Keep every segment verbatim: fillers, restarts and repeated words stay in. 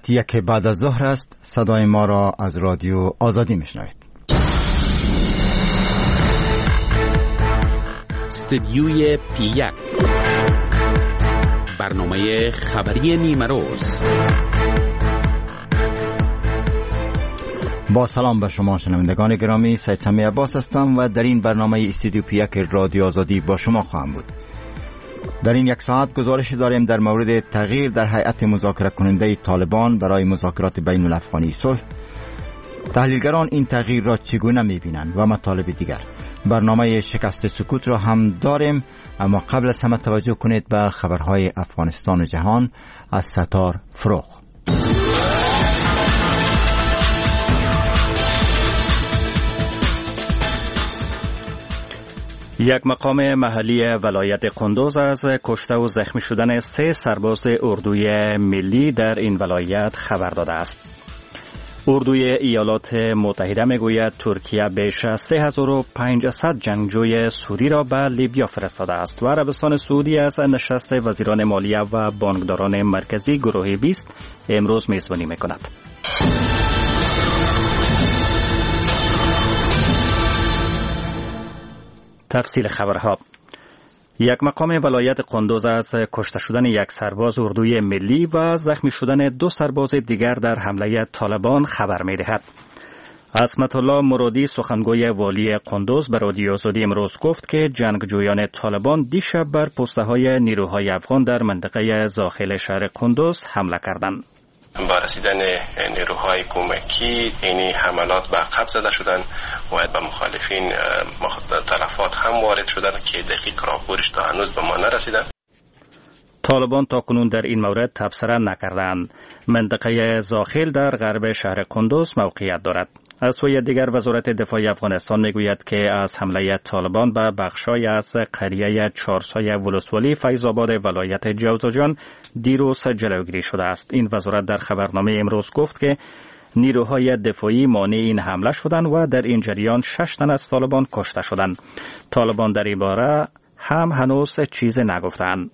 ساعت یک بعد از ظهر است. صدای ما را از رادیو آزادی میشنوید. استدیوی پی یک، برنامه خبری نیمه روز. با سلام به شما شنوندگان گرامی، سید سمی عباس هستم و در این برنامه استدیو پی یک رادیو آزادی با شما خواهم بود. در این یک ساعت گزارش داریم در مورد تغییر در هیئت مذاکره کننده طالبان برای مذاکرات بین الافغانی صلح. تحلیلگران این تغییر را چگونه می‌بینند و مطالب دیگر. برنامه شکست سکوت را هم داریم، اما قبل از همه توجه کنید به خبرهای افغانستان و جهان از ستار فروغ. یک مقام محلی ولایت قندوز از کشته و زخمی شدن سه سرباز اردوی ملی در این ولایت خبر داده است. اردوی ایالات متحده میگوید ترکیه بیش از سه هزار و پانصد جنگجوی سوری را به لیبیا فرستاده است و عربستان سعودی از نشست وزیران مالیه و بانکداران مرکزی گروه بیست امروز میزبانی میکند. تفصیل خبرها. یک مقام ولایت قندوز از کشته شدن یک سرباز اردوی ملی و زخمی شدن دو سرباز دیگر در حمله طالبان خبر می‌دهد. عصمت الله مرادی سخنگوی والی قندوز به رادیو آزادی امروز گفت که جنگجویان طالبان دیشب بر پسته‌های نیروهای افغان در منطقه داخل شهر قندوز حمله کردند. با رسیدن نیروهای کمکی این حملات به عقب زده شدند و به مخالفین تلفات هم وارد شدند که دقیق راهبرش تا هنوز به ما نرسیدند. طالبان تاکنون در این مورد تبصره نکردند. منطقه زاخل در غرب شهر قندوز موقعیت دارد. از سوی دیگر وزارت دفاع افغانستان میگوید که از حمله طالبان به بخشای از قریه چهارسای ولسوالی فیض‌آباد ولایت جوزجان دیروز جلوگیری شده است. این وزارت در خبرنامه امروز گفت که نیروهای دفاعی مانع این حمله شدند و در این جریان شش تن از طالبان کشته شدند. طالبان در این باره هم هنوز چیزی نگفتند.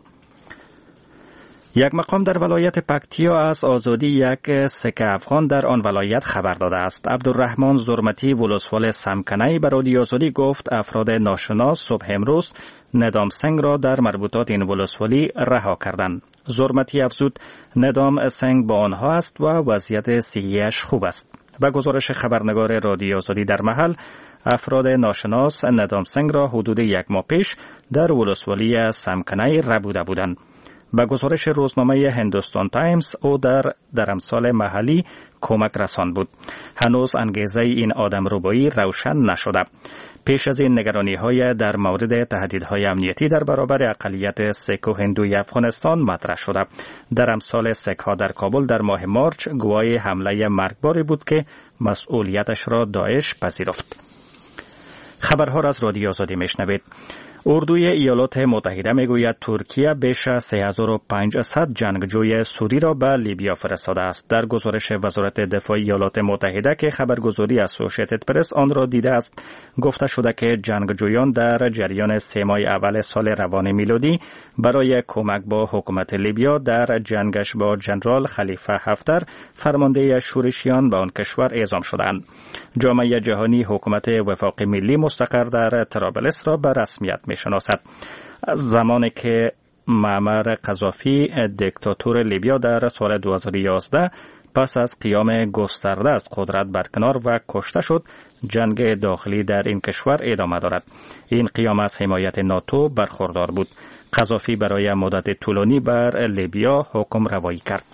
یک مقام در ولایت پکتیا از آزادی یک سکه افغان در آن ولایت خبر داده است. عبدالرحمن زرمتی ولسوال سمکنی به رادیو آزادی گفت افراد ناشناس صبح امروز ندام سنگ را در مربوطات این ولسوالی رها کردند. زرمتی افزود ندام سنگ با آنها است و وضعیت صحیحش خوب است. به گزارش خبرنگار رادیو آزادی در محل، افراد ناشناس ندام سنگ را حدود یک ماه پیش در ولسوالی سمکنی ربوده بودند. به گزارش روزنامه هندوستان تایمز او در درمسال محلی کمک رسان بود. هنوز انگیزه این آدم ربایی روشن نشده. پیش از این نگرانی های در مورد تهدیدهای امنیتی در برابر اقلیت سیک و هندوی افغانستان مطرح شده. درمسال سیک ها در کابل در ماه مارچ گواه حمله مرگباری بود که مسئولیتش را داعش پذیرفت. خبرها را از رادیو آزادی میشنوید. اردوی ایالات متحده میگوید ترکیه بیش از سه هزار و پانصد جنگجوی سوری را به لیبیا فرستاده است. در گزارش وزارت دفاع ایالات متحده که خبرگزاری اسوسییتد پرس آن را دیده است، گفته شده که جنگجویان در جریان سه ماه اول سال روان میلادی برای کمک با حکومت لیبیا در جنگش با جنرال خلیفه حفتر فرمانده شورشیان به آن کشور اعزام شدند. جامعه جهانی حکومت وفاق ملی مستقر در طرابلس را به رسمیت میشناسد. از زمانی که معمر قذافی دیکتاتور لیبیا در سال دو هزار و یازده پس از قیام گسترده از قدرت برکنار و کشته شد، جنگ داخلی در این کشور ادامه دارد. این قیام از حمایت ناتو برخوردار بود. قذافی برای مدت طولانی بر لیبیا حکم روایی کرد.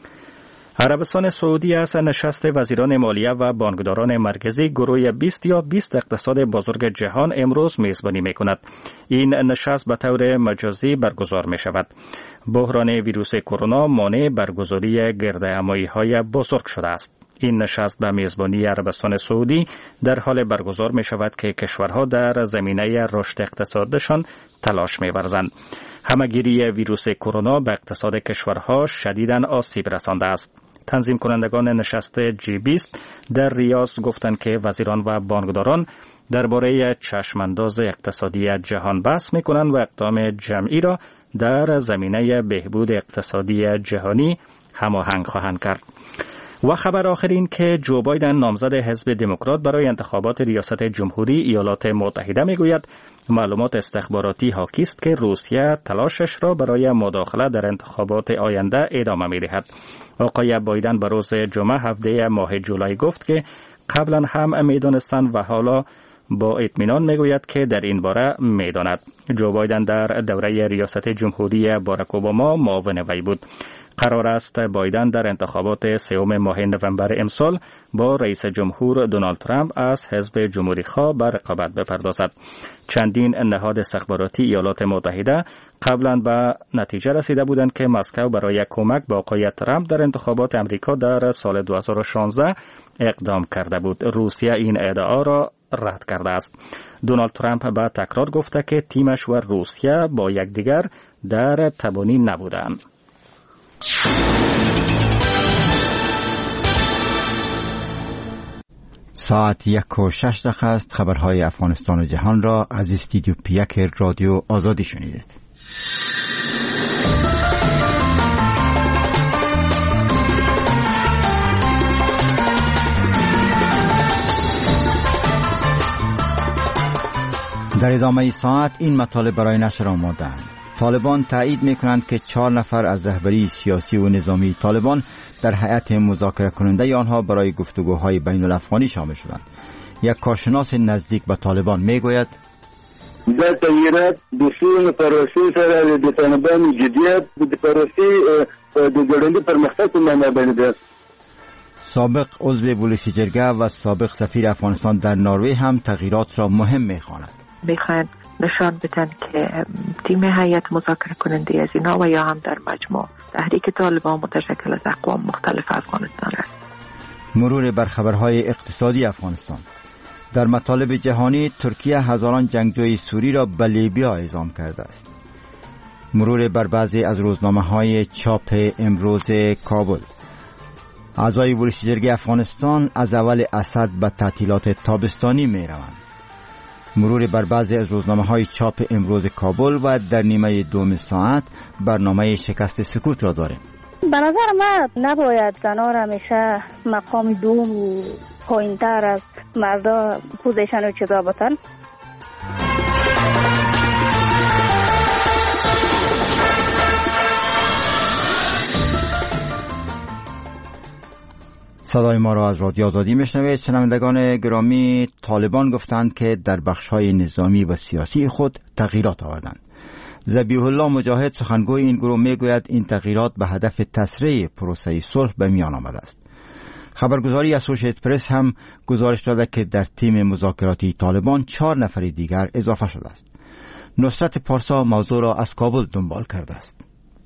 عربستان سعودی از نشست وزیران مالیه و بانکداران مرکزی گروه بیست یا بیست اقتصاد بزرگ جهان امروز میزبانی میکند. این نشست به طور مجازی برگزار می شود. بحران ویروس کرونا مانع برگزاری گردهمایی‌های بزرگ شده است. این نشست به میزبانی عربستان سعودی در حال برگزار می شود که کشورها در زمینه رشد اقتصادشان تلاش می ورزند. همه‌گیری ویروس کرونا به اقتصاد کشورها شدیداً آسیب رسانده است. تنظیم کنندگان نشست جی بیست در ریاض گفتند که وزیران و بانکداران درباره چشمانداز اقتصادی جهان بحث می‌کنند و اقدام جمعی را در زمینه بهبود اقتصادی جهانی هماهنگ خواهند کرد. و خبر آخرین که جو بایدن نامزد حزب دموکرات برای انتخابات ریاست جمهوری ایالات متحده میگوید معلومات استخباراتی حاکی است که روسیه تلاشش را برای مداخله در انتخابات آینده ادامه می‌دهد. آقای بایدن به روز جمعه هفده ماه جولای گفت که قبلا هم می‌دانستند و حالا با اطمینان میگوید که در این باره می‌داند. جو بایدن در دوره ریاست جمهوری باراک اوباما معاون وی بود. قرار است بایدن در انتخابات سوم ماه نوامبر امسال با رئیس جمهور دونالد ترامپ از حزب جمهوری خواه به رقابت بپردازد. چندین نهاد استخباراتی ایالات متحده قبلا به نتیجه رسیده بودند که مسکو برای کمک با آقای ترامپ در انتخابات امریکا در سال دو هزار و شانزده اقدام کرده بود. روسیه این ادعا را رد کرده است. دونالد ترامپ به تکرار گفته که تیمش و روسیه با یکدیگر در تبانی نبودند. ساعت یک و شش دقیقه است. خبرهای افغانستان و جهان را از استودیو پیک رادیو آزادی شنیدید. در ادامه ساعت این مطالب برای نشر آماده‌اند. طالبان تایید می‌کنند که چهار نفر از رهبری سیاسی و نظامی طالبان در هیئت مذاکره کننده آنها برای گفتگوهای بین الافغانی شامل شدند. یک کارشناس نزدیک به طالبان میگوید دا تغییرات د سیمې پروسې سره د طالبانو جدیت د پروسې د ګډوډۍ پرمختګ په معنا باندې ده. سابق عضو پلیس جرگه و سابق سفیر افغانستان در نروژ هم تغییرات را مهم می‌خواند. میخواین نشان بدن که تیم هیئت مذاکره کننده از اینا و یا هم در مجموع تحریک طالبان متشکل از اقوام مختلف افغانستان است. مرور بر خبرهای اقتصادی افغانستان. در مطالب جهانی ترکیه هزاران جنگجوی سوری را به لیبیا اعزام کرده است. مرور بر بعضی از روزنامه‌های چاپ امروز کابل. اعضای پلیس جرگه افغانستان از اول اسد به تعطیلات تابستانی می روند. مرور بر بعضی از روزنامه‌های چاپ امروز کابل و در نیمه دوم ساعت برنامه شکست سکوت را داریم. به نظر من نباید زنها را همیشه مقام دوم و پایین‌تر از مردا پوزیشن و چیزا بتن. صدای ما را از رادیو آزادی میشنوید. شنوندگان گرامی، طالبان گفتند که در بخش‌های نظامی و سیاسی خود تغییرات آوردند. ذبیح الله مجاهد سخنگوی این گروه میگوید این تغییرات به هدف تسریع پروسه صلح به میان آمده است. خبرگزاری اسوشییتد پرس هم گزارش داده که در تیم مذاکراتی طالبان چهار نفر دیگر اضافه شده است. نصرت پارسا موضوع را از کابل دنبال کرده است.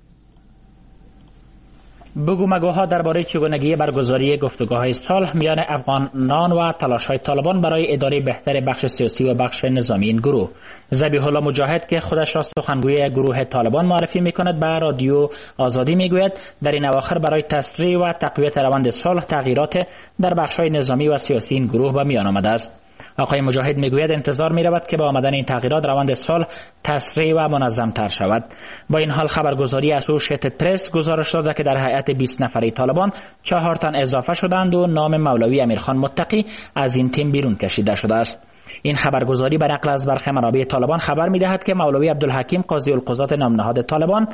بگو مگوها درباره چگونگی برگزاری گفتگوهای صلح میان افغانان و تلاش‌های طالبان برای اداره بهتر بخش سیاسی و بخش نظامی این گروه. ذبیح الله مجاهد که خودش را سخنگوی گروه طالبان معرفی می‌کند به رادیو آزادی میگوید در این اواخر برای تسریع و تقویت روند صلح تغییرات در بخش‌های نظامی و سیاسی این گروه به میان آمده است. آقای مجاهد میگوید انتظار می‌رود که با آمدن این تغییرات روند صلح تسریع و منظم‌تر شود. با این حال خبرگزاری اسوشییتد پرس گزارش داده که در هیئت بیست نفره طالبان چهار تن اضافه شدند و نام مولوی امیرخان متقی از این تیم بیرون کشیده شده است. این خبرگزاری به نقل از برخی منابع طالبان خبر می‌دهد که مولوی عبدالحکیم قاضی القضات نام نهاد طالبان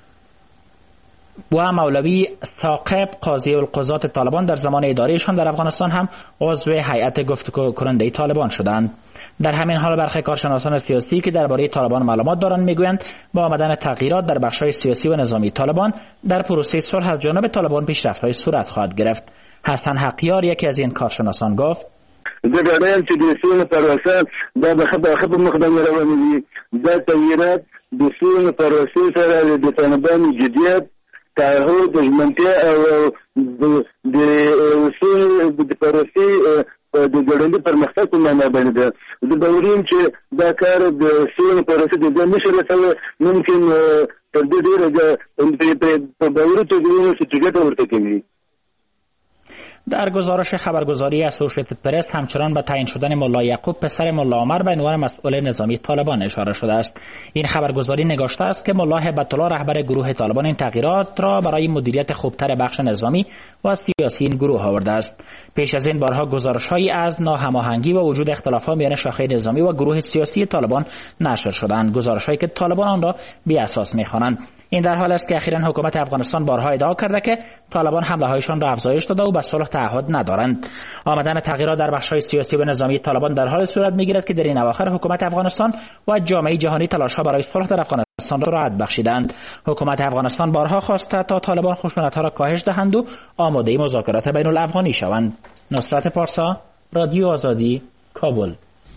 و مولوی ثاقب قاضی القضات طالبان در زمان ادارهشان در افغانستان هم عضو هیئت گفتگو کننده طالبان شدند. در همین حال برخی کارشناسان سیاسی که درباره طالبان معلومات دارند میگویند با آمدن تغییرات در بخش‌های سیاسی و نظامی طالبان در پروسه صلح از جانب طالبان پیشرفت‌های صورت خواهد گرفت. حسن حقیار یکی از این کارشناسان گفت: دغه چې د سیمې پروسه دا به خبره خبره مقدمه روانه دي دا تغییرات د سیمې پروسې سره د طالبانو جدیت تعهد د ژمنتیا او د سیمې د پروسې د ګډوډۍ پرمختګ په معنا باندې ده. د باوریم چې دا کار د سیمې پروسې د نشي رسول ممکن تر دې ډیره په باور ته ګورو چې ګټه ورته کوي. در گزارش خبرگزاری اسوسییتد پرس همچنان به تعیین شدن ملا یعقوب پسر ملا عمر به عنوان مسئول نظامی طالبان اشاره شده است. این خبرگزاری نگاشته است که ملا هیبت الله رهبر گروه طالبان این تغییرات را برای مدیریت خوبتر بخش نظامی و سیاسی این گروه آورده است. پیش از این بارها گزارش‌هایی از ناهماهنگی و وجود اختلافات میان شاخه نظامی و گروه سیاسی طالبان نشر شدند، گزارش‌هایی که طالبان آن را بی اساس می‌خوانند. این در حال است که اخیراً حکومت افغانستان بارها ادعا کرده که طالبان حمله‌هایشان را افزایش داده و به صلح تعهد ندارند. آمدن تغییرات در بخش‌های سیاسی و نظامی طالبان در حال صورت می‌گیرد که در این اواخر حکومت افغانستان و جامعه جهانی تلاش‌ها برای صلح در افغانستان را راحت بخشیدند. حکومت افغانستان بارها خواسته تا طالبان خشونت‌ها را کاهش دهند و آماده مذاکرات بین‌الافغانی شوند. نصرت پارسا، رادیو آزادی، کابل.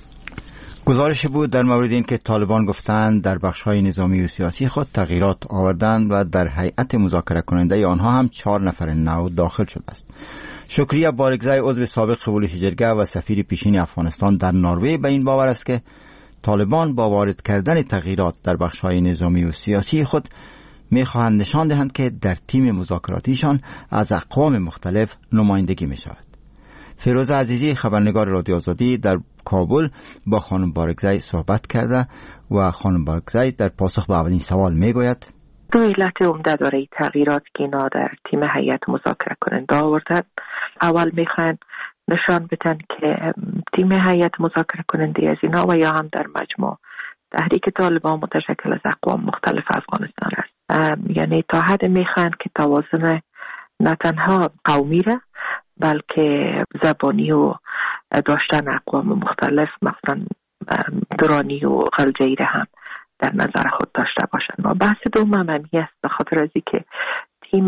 گزارش بود در مورد این که طالبان گفتند در بخش‌های نظامی و سیاسی خود تغییرات آوردند و در هیئت مذاکره کننده آنها هم چهار نفر نو داخل شده است. شکریه بارگزای عضو سابق پلیس جرگه و سفیر پیشین افغانستان در نروژ به این باور است که طالبان با وارد کردن تغییرات در بخش‌های نظامی و سیاسی خود می‌خواهند نشان دهند که در تیم مذاکراتیشان از اقوام مختلف نمایندگی می‌شود. فیروز عزیزی خبرنگار رادیو آزادی در کابل با خانم بارگزای صحبت کرده و خانم بارگزای در پاسخ به اولین سوال میگوید دو علت عمده داره تغییرات که اینا در تیم هیئت مذاکره کننده آوردن. اول میخوان نشان بدن که تیم هیئت مذاکره کننده از اینا و یا هم در مجموع تحریک طالبان متشکل از اقوام مختلف افغانستان است. یعنی تا حد میخوان که توازن نه تنها قومی را بلکه زبانی و داشتن اقوام مختلف مثلا درانی و غلجیره هم در نظر خود داشته باشند. و بحث دوم همی است به خاطر از که تیم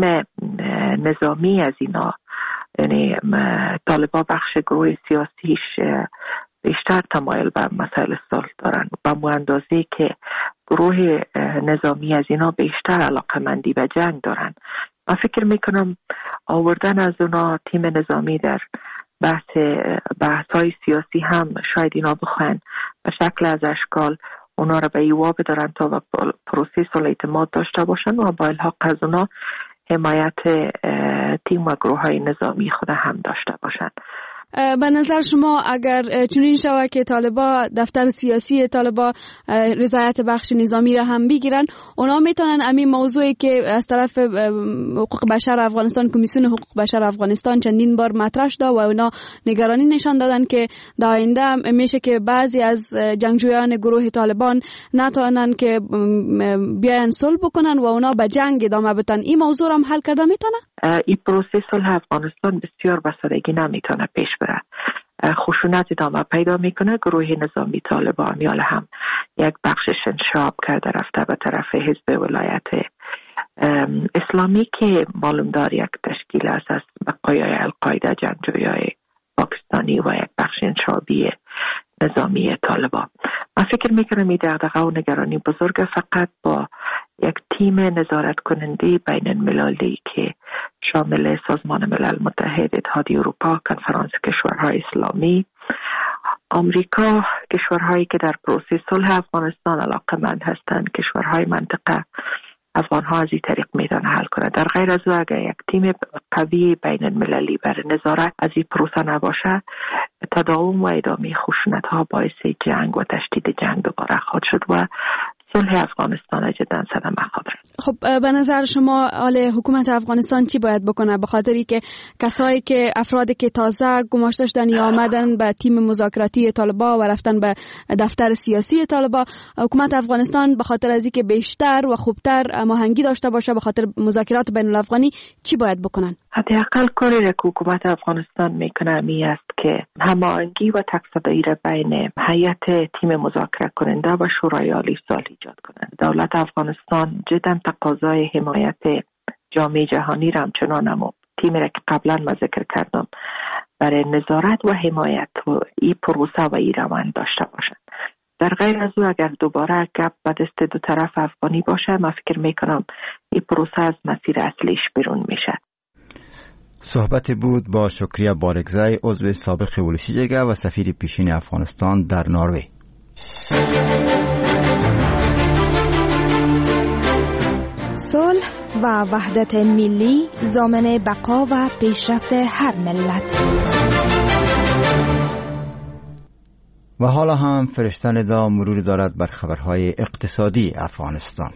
نظامی از اینا یعنی طالبان بخش گروه سیاسیش بیشتر تمایل به مسائل صلح دارن و به اندازه که گروه نظامی از اینا بیشتر علاقمندی به جنگ دارن. من فکر میکنم آوردن از اونا تیم نظامی در بحث بحث‌های سیاسی هم شاید اینا بخواین به شکل از اشکال اونا را به ایوا بدارن تا و پروسه صلح اعتماد داشته باشن و با الحاق از اونا حمایت تیم و گروه‌های نظامی خود هم داشته باشن. به نظر شما اگر چنین شود که طالبا دفتر سیاسی طالبا رضایت بخش نظامی را هم بگیرن، اونا میتونن همین موضوعی که از طرف حقوق بشر افغانستان کمیسیون حقوق بشر افغانستان چندین بار مطرح شده و اونا نگرانی نشان دادن که در آینده میشه که بعضی از جنگجویان گروه طالبان نتونن که بیاین صلح بکنن و اونا به جنگ ادامه بدن. این موضوع را هم حل کرده میتونه؟ این پروسه صلح افغانستان بسیار به سادگی نمیتونه پیش بره. خشونت ادامه پیدا میکنه. گروه نظامی طالبان میال هم یک بخشش انشاب کرده رفته به طرف حزب ولایت اسلامی که معلوم دار یک تشکیل است از بقایای القاعده جنگجویای پاکستانی و یک بخش انشابی نظامی طالبان. من فکر میکنم این دغدغه و نگرانی بزرگ فقط با یک تیم نظارت کننده بین المللی که شامل سازمان ملل متحد، اتحادیه اروپا، کنفرانس کشورهای اسلامی، آمریکا، کشورهایی که در پروسه صلح افغانستان علاقه‌مند هستند، کشورهای منطقه افغانها از این طریق میدانه حل کنه. در غیر از او اگر یک تیم قوی بین المللی بر نظارت از این پروسه نباشه، تداوم و ادامه خشونت ها باعث جنگ و تشدید جنگ دوباره خواهد شد و صلح افغانستان جدا صدمه خواهد رسید. خب به نظر شما حال حکومت افغانستان چی باید بکنه؟ به خاطری که کسایی که افرادی که تازه گماشته شدن یا آمدن به تیم مذاکراتی طالبان و رفتن به دفتر سیاسی طالبان، حکومت افغانستان به خاطر از اینکه بیشتر و خوبتر هماهنگی داشته باشه به خاطر مذاکرات بین الافغانی چی باید بکنن؟ حداقل کاری را که حکومت افغانستان میکنه می است که هماهنگی و تک‌صدایی را بین هیئت تیم مذاکره کننده و شورای عالی صلح ایجاد کنند. دولت افغانستان جدا تقاضای حمایت جامعه جهانی را همچنان هم تیمی را که قبلا من ذکر کردم برای نظارت و حمایت و این پروسه و این روند داشته باشند. در غیر از او اگر دوباره گپ به دست دو طرف افغانی باشه، من فکر میکنم این پروسه از مسیر اصلیش بیرون میشه. صحبت بود با شکریه بارگزای عضو سابق پلیس جرگه و سفیر پیشین افغانستان در نروژ. صلح و وحدت ملی ضامن بقا و پیشرفت هر ملت. و حالا هم فرشته ندا مرور دارد بر خبرهای اقتصادی افغانستان.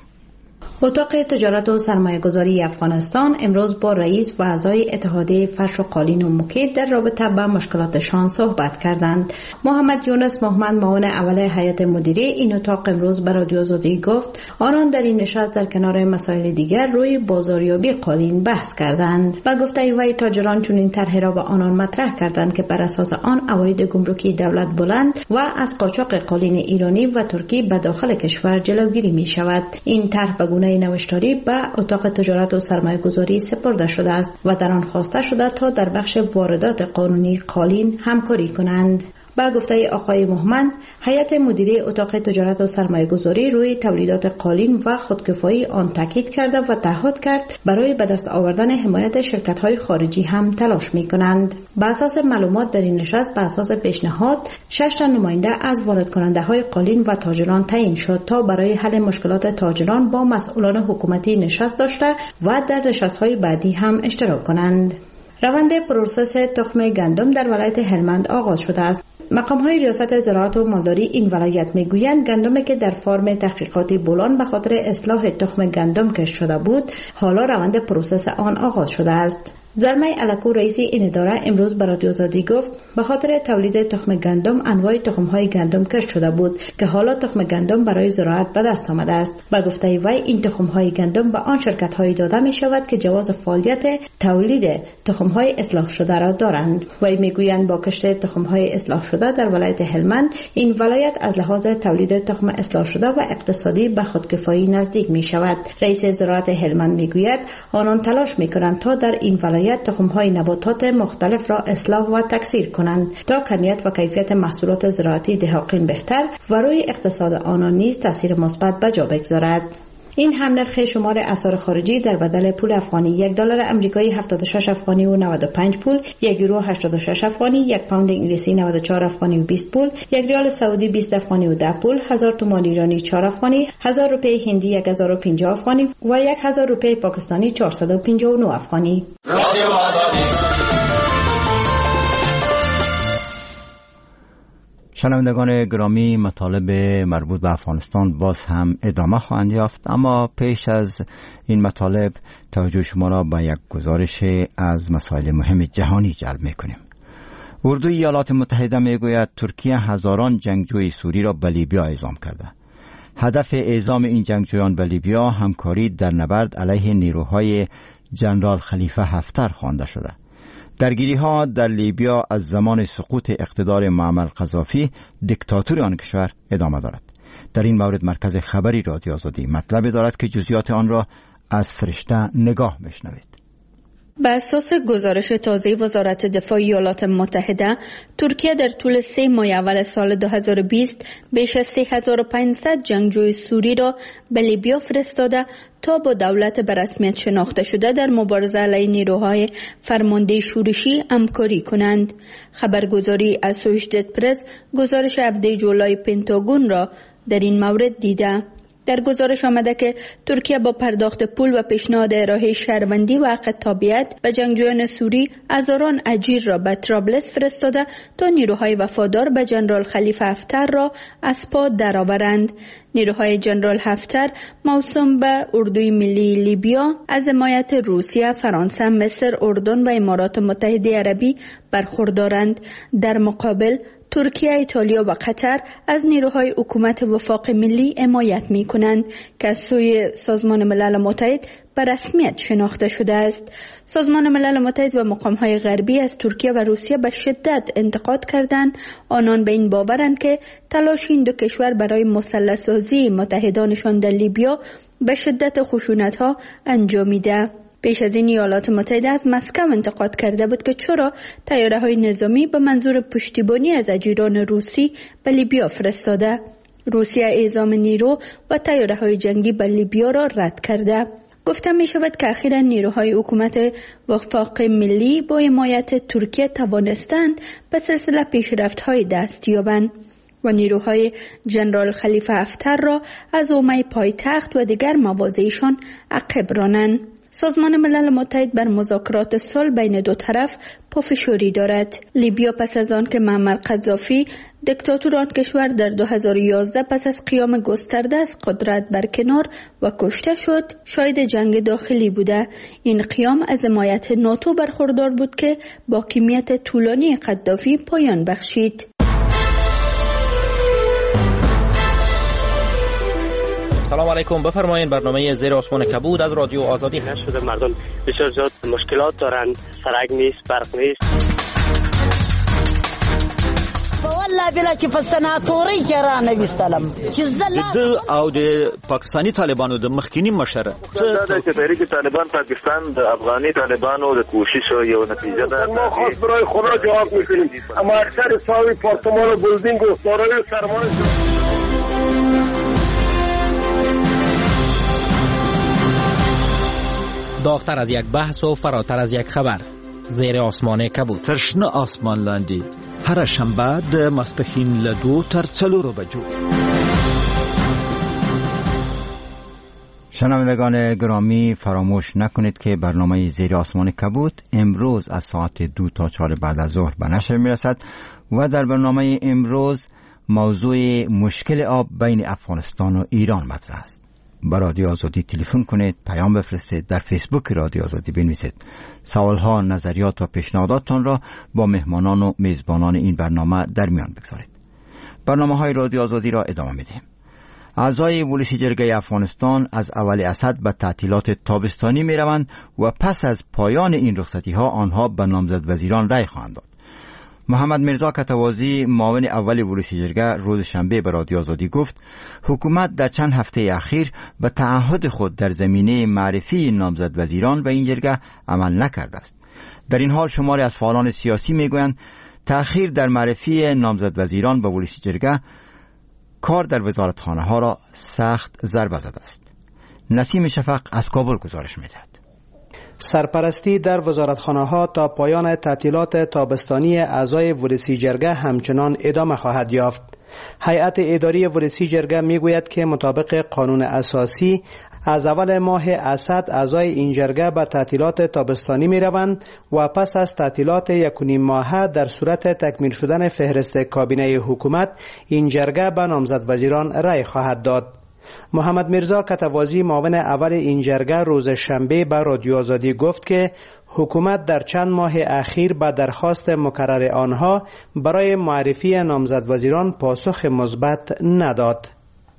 اتاق تجارت و سرمایه گذاری افغانستان امروز با رئیس و اعضای اتحادیه فرش و قالین و موکیت در رابطه با مشکلاتشان صحبت کردند. محمد یونس محمد معاون اول هیئت مدیره این اتاق امروز به رادیو آزادی گفت آنان در این نشست در کنار مسائل دیگر روی بازاریابی قالین بحث کردند و گفته وی تاجران چون این طرح را به آنان مطرح کردند که بر اساس آن عواید گمرکی دولت بلند و از قاچاق قالین ایرانی و ترکی به داخل کشور جلوگیری می شود. این طرح به گونه نوشتاری به اتاق تجارت و سرمایه گذاری سپرده شده است و در آن خواسته شده تا در بخش واردات قانونی قالین همکاری کنند. با گفته آقای محمد، هیئت مدیره اتاق تجارت و سرمایه گذاری روی تولیدات قالین و خودکفایی آن تاکید کرده و تعهد کرد برای به دست آوردن حمایت شرکت های خارجی هم تلاش می کنند. بر اساس معلومات در این نشست بر اساس پیشنهاد شش تا نماینده از وارد کننده های قالین و تاجران تعیین شد تا برای حل مشکلات تاجران با مسئولان حکومتی نشست داشته و در نشست های بعدی هم اشتراک کنند. روند پروسس تخم گندم در ولایت هلمند آغاز شده است. مقام های ریاست زراعت و مالداری این ولایت میگویند گندمی که در فرم تحقیقاتی بولان به خاطر اصلاح تخم گندم کشت شده بود حالا روند پروسس آن آغاز شده است. زلمه الکو رئیس این اداره امروز به رادیو آزادی گفت به خاطر تولید تخم گندم انواع تخم های گندم کشت شده بود که حالا تخم گندم برای زراعت به دست آمده است. با گفته وی این تخم های گندم به آن شرکت های داده می شود که جواز فعالیت تولید تخم های اصلاح شده را دارند. وی میگویند با کشت تخم های اصلاح شده در ولایت هلمند این ولایت از لحاظ تولید تخم اصلاح شده و اقتصادی به خودکفایی نزدیک می شود. رئیس زراعت هلمند میگوید آنان تلاش می کنند تا در این ولایت تخم‌های نباتات مختلف را اصلاح و تکثیر کنند تا کمیت و کیفیت محصولات زراعتی دهقان بهتر و روی اقتصاد آنان نیز تاثیر مثبت به جا بگذارد. این هم نرخ شمار اسعار خارجی در بدل پول افغانی یک دلار آمریکایی هفتاد و شش افغانی و نود و پنج پول، یک یورو هشتاد و شش افغانی، یک پوند انگلیسی نود و چهار افغانی و بیست پول، یک ریال سعودی بیست افغانی و ده پول، هزار تومان ایرانی چهار افغانی، هزار روپیه هندی یک هزار و پنجاه افغانی و یک هزار روپیه پاکستانی چهارصد و پنجاه و نه افغانی. شنوندگان گرامی، مطالب مربوط به افغانستان باز هم ادامه خواهند یافت، اما پیش از این مطالب توجه شما را به یک گزارش از مسائل مهم جهانی جلب می‌کنیم. اردوی ایالات متحده میگوید ترکیه هزاران جنگجوی سوری را به لیبیا اعزام کرده. هدف اعزام این جنگجویان به لیبیا همکاری در نبرد علیه نیروهای جنرال خلیفه حفتر خوانده شده. درگیری ها در لیبیا از زمان سقوط اقتدار معمر قذافی دیکتاتوری آن کشور ادامه دارد. در این مورد مرکز خبری رادیو آزادی مطلبی دارد که جزئیات آن را از فرشته نگاه بشنوید. بر اساس گزارش تازه وزارت دفاع ایالات متحده، ترکیه در طول سه ماه اول سال دو هزار و بیست بیش از سه هزار و پانصد جنگجوی سوری را به لیبیا فرستاده تا با دولت به رسمیت شناخته شده در مبارزه علیه نیروهای فرمانده شورشی همکاری کنند. خبرگزاری اسوشییتد پرس گزارش هفده جولای پنتاگون را در این مورد دیده. در گزارش آمده که ترکیه با پرداخت پول و پیشنهاد ارائه شهروندی و حق تابعیت به جنگجویان سوری هزاران اجیر را به طرابلس فرستاده تا نیروهای وفادار به جنرال خلیفه حفتر را از پا درآورند. نیروهای جنرال حفتر موسوم به اردوی ملی لیبیا از حمایت روسیه، فرانسه، مصر، اردن و امارات متحده عربی برخوردارند. در مقابل ترکیه، ایتالیا و قطر از نیروهای حکومت وفاق ملی حمایت می کنند که از سوی سازمان ملل متحد به رسمیت شناخته شده است. سازمان ملل متحد و مقام‌های غربی از ترکیه و روسیه به شدت انتقاد کردند. آنان به این باورند که تلاش این دو کشور برای مسلح سازی متحدانشان در لیبیا به شدت خشونت‌ها انجامیده. پیش از این ایالات متحده از مسکو انتقاد کرده بود که چرا طیاره‌های نظامی به منظور پشتیبانی از اجیران روسی به لیبیا فرستاده. روسیه اعزام نیرو و طیاره‌های جنگی به لیبیا را رد کرده. گفته می شود که اخیراً نیروهای حکومت وفاق ملی با حمایت ترکیه توانستند به سلسله پیشرفت‌های دست یابند و نیروهای جنرال خلیفه حفتر را از حومه پایتخت و دیگر مواضعشان عقب رانند. سازمان ملل متحد بر مذاکرات صلح بین دو طرف پافشاری دارد. لیبیا پس از آن که معمر قذافی دکتاتور آن کشور در دو هزار و یازده پس از قیام گسترده از قدرت برکنار و کشته شد، شاهد جنگ داخلی بوده. این قیام از حمایت ناتو برخوردار بود که با حاکمیت طولانی قذافی پایان بخشید. سلام علیکم، بفرمایید. برنامه زیر آسمان کبود از رادیو آزادی هست. شده مردم بسیار زیاد مشکلات دارن، سرک نیست، برق نیست. والله بلا چې په سناتوري کې را نه وستلم چې زله د او د پاکستانی طالبانو د مخکینی مشر څه د تحریک طالبان پاکستان د افغاني طالبانو د کوشش یو نتیجه ده. ما خاص برای خدا جواب میکنیم، اما اکثر ساوی پارتمان بلدینگ و سارای سرمایه داغتر از یک بحث و فراتر از یک خبر. زیر آسمان کبود. ترشنه آسمان لاندی. هر شنبه د ماسپښین له دو تر څلورو بجو. شنوندگان گرامی، فراموش نکنید که برنامه زیر آسمان کبود امروز از ساعت دو تا چهار بعد از ظهر به نشر میرسد و در برنامه امروز موضوع مشکل آب بین افغانستان و ایران مطرح است. با رادیو آزادی تلفن کنید، پیام بفرستید، در فیسبوک رادیو آزادی بنویسید. سوالها، نظریات و پیشنهاداتتان را با مهمانان و میزبانان این برنامه در میان بگذارید. برنامه های رادیو آزادی را ادامه میدیم. اعضای ولسی جرگه افغانستان از اول اسد به تعطیلات تابستانی می روند و پس از پایان این رخصتی ها آنها به نامزد وزیران رای خواهند داد. محمد میرزا کتوازی، معاون اول ولسی جرگه، روز شنبه به رادیو آزادی گفت حکومت در چند هفته اخیر به تعهد خود در زمینه معرفی نامزد وزیران به این جرگه عمل نکرده است. در این حال شماری از فعالان سیاسی میگویند تأخیر در معرفی نامزد وزیران به ولسی جرگه کار در وزارتخانه ها را سخت ضربه زده است. نسیم شفق از کابل گزارش میدهد. سرپرستی در وزارتخانه ها تا پایان تعطیلات تابستانی اعضای ولسی جرگه همچنان ادامه خواهد یافت. هیئت اداری ولسی جرگه میگوید که مطابق قانون اساسی از اول ماه اسد اعضای این جرگه به تعطیلات تابستانی می روند و پس از تعطیلات یک و نیم ماهه در صورت تکمیل شدن فهرست کابینه حکومت این جرگه به نامزد وزیران رای خواهد داد. محمد میرزا کتوازی، معاون اول این جرگه، روز شنبه به رادیو آزادی گفت که حکومت در چند ماه اخیر به درخواست مکرر آنها برای معرفی نامزد وزیران پاسخ مثبت نداد.